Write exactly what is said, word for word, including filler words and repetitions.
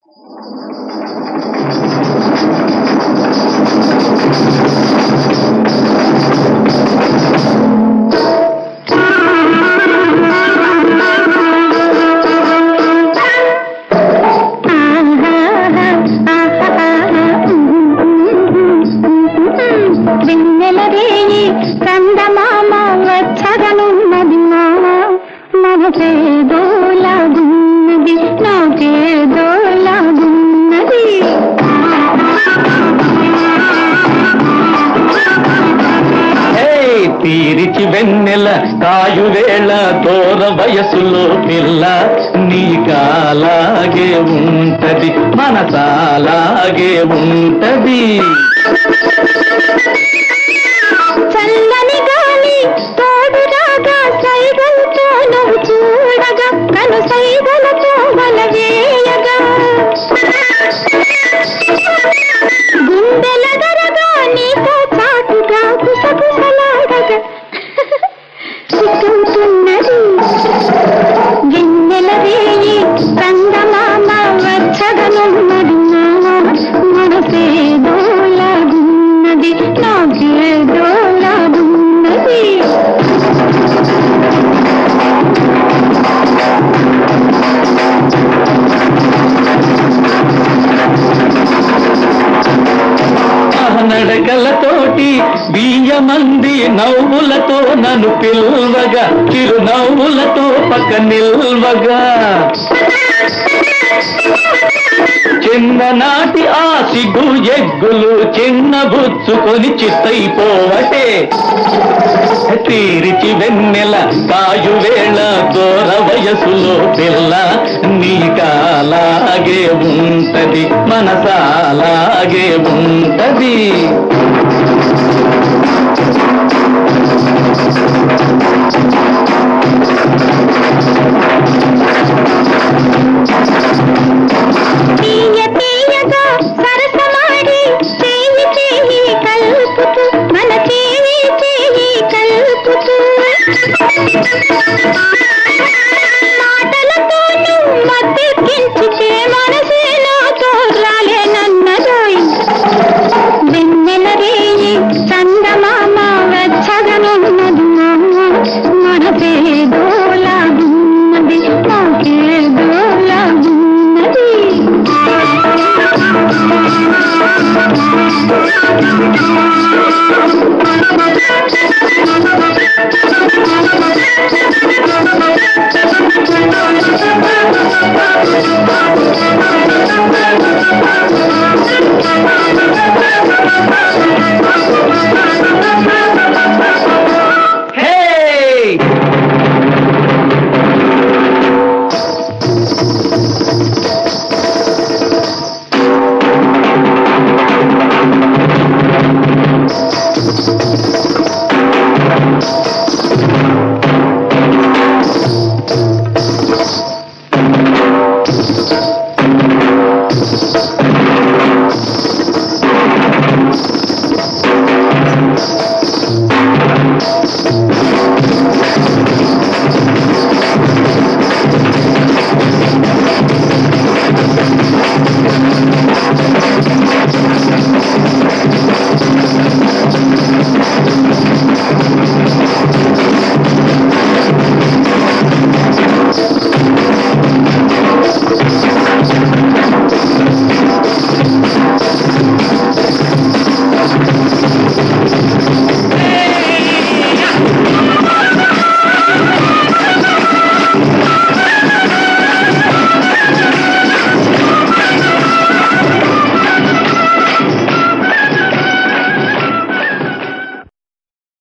తీరిచి వెన్నెల కాయువేళ దూర వయసులో పిల్ల నీకాలాగే ఉంటది మనసాలాగే ఉంటది చల్లని గాలి తోడు రాగా సైగలతో నువ్వు చూడగా కను సైగలతో వలవేయగా గుండెల దరగా నీతో చాటుగా కుసకుసలాడగా సిగ్గుతున్నది వెన్నెల వేయి చందమామ వచ్చగనున్నది మనసేదో లాగున్నది నాకేదో లాగున్నది నడకలతోటి బియ్యమంది నవ్వులతో నన్ను పిలువగా చిరునవ్వులతో పక్క నిల్వగా చిన్ననాటి ఆ సిగ్గు ఎగ్గులు చిన్న బుచ్చుకొని చిత్తైపోవటే తీరిచి వెన్నెల కాయువేళ దూర వయసులో పిల్ల నీకాలాగే ఉంటది మనసాలాగే ఉంటది